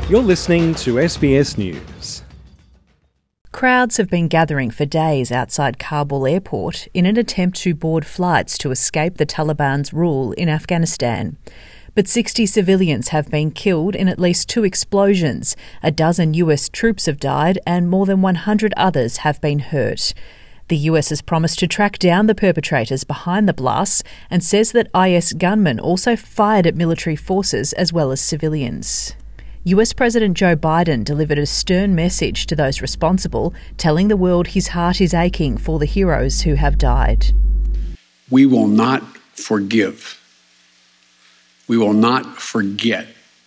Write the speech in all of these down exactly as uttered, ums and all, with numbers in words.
You're listening to S B S News. Crowds have been gathering for days outside Kabul airport in an attempt to board flights to escape the Taliban's rule in Afghanistan. But sixty civilians have been killed in at least two explosions, a dozen U S troops have died and more than one hundred others have been hurt. The U S has promised to track down the perpetrators behind the blasts and says that I S gunmen also fired at military forces as well as civilians. U S President Joe Biden delivered a stern message to those responsible, telling the world his heart is aching for the heroes who have died. We will not forgive. We will not forget.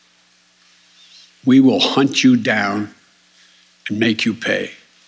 We will hunt you down and make you pay.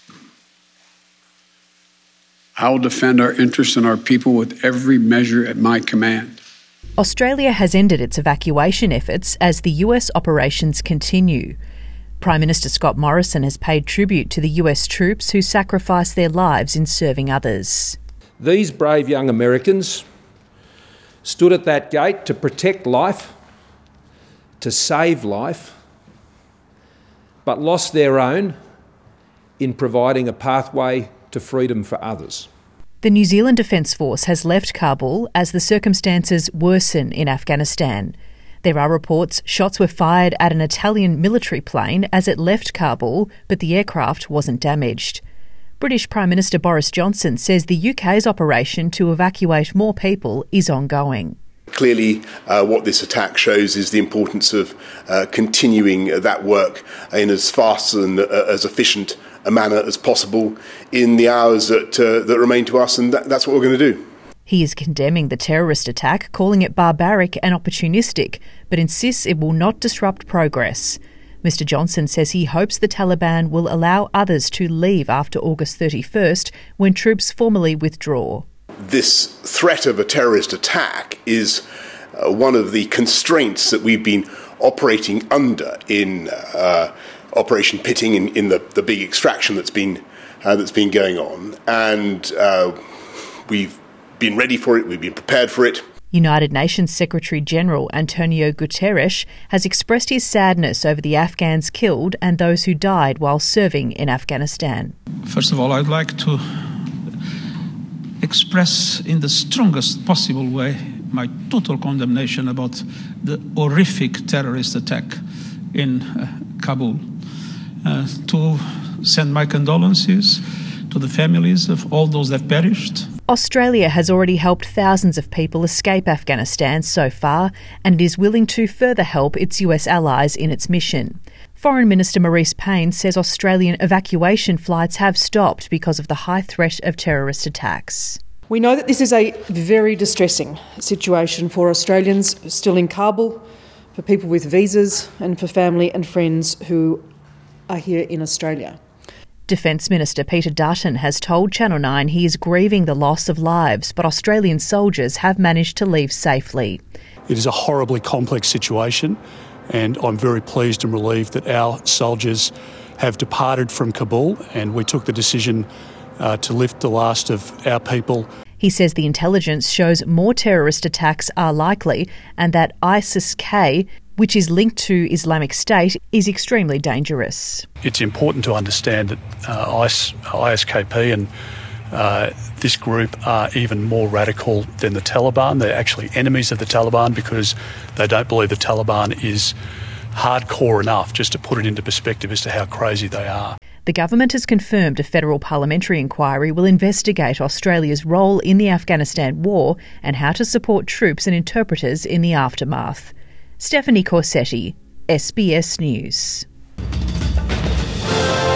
I will defend our interests and our people with every measure at my command. Australia has ended its evacuation efforts as the U S operations continue. Prime Minister Scott Morrison has paid tribute to the U S troops who sacrificed their lives in serving others. These brave young Americans stood at that gate to protect life, to save life, but lost their own in providing a pathway to freedom for others. The New Zealand Defence Force has left Kabul as the circumstances worsen in Afghanistan. There are reports shots were fired at an Italian military plane as it left Kabul, but the aircraft wasn't damaged. British Prime Minister Boris Johnson says the U K's operation to evacuate more people is ongoing. Clearly, uh, what this attack shows is the importance of uh, continuing that work in as fast and uh, as efficient a manner as possible in the hours that, uh, that remain to us, and that, that's what we're going to do. He is condemning the terrorist attack, calling it barbaric and opportunistic, but insists it will not disrupt progress. Mister Johnson says he hopes the Taliban will allow others to leave after August thirty-first, when troops formally withdraw. This threat of a terrorist attack is uh, one of the constraints that we've been operating under in uh, Operation Pitting, in, in the, the big extraction that's been uh, that's been going on, and uh, we've been ready for it. We've been prepared for it. United Nations Secretary-General Antonio Guterres has expressed his sadness over the Afghans killed and those who died while serving in Afghanistan. First of all, I'd like to express in the strongest possible way my total condemnation about the horrific terrorist attack in uh, Kabul. Uh, to send my condolences to the families of all those that perished. Australia has already helped thousands of people escape Afghanistan so far, and it is willing to further help its U S allies in its mission. Foreign Minister Marise Payne says Australian evacuation flights have stopped because of the high threat of terrorist attacks. We know that this is a very distressing situation for Australians still in Kabul, for people with visas, and for family and friends who are here in Australia. Defence Minister Peter Dutton has told Channel nine he is grieving the loss of lives, but Australian soldiers have managed to leave safely. It is a horribly complex situation, and I'm very pleased and relieved that our soldiers have departed from Kabul, and we took the decision uh, to lift the last of our people. He says the intelligence shows more terrorist attacks are likely and that ISIS-K, which is linked to Islamic State, is extremely dangerous. It's important to understand that uh, I S K P and uh, this group are even more radical than the Taliban. They're actually enemies of the Taliban because they don't believe the Taliban is hardcore enough, just to put it into perspective as to how crazy they are. The government has confirmed a federal parliamentary inquiry will investigate Australia's role in the Afghanistan war and how to support troops and interpreters in the aftermath. Stephanie Corsetti, S B S News.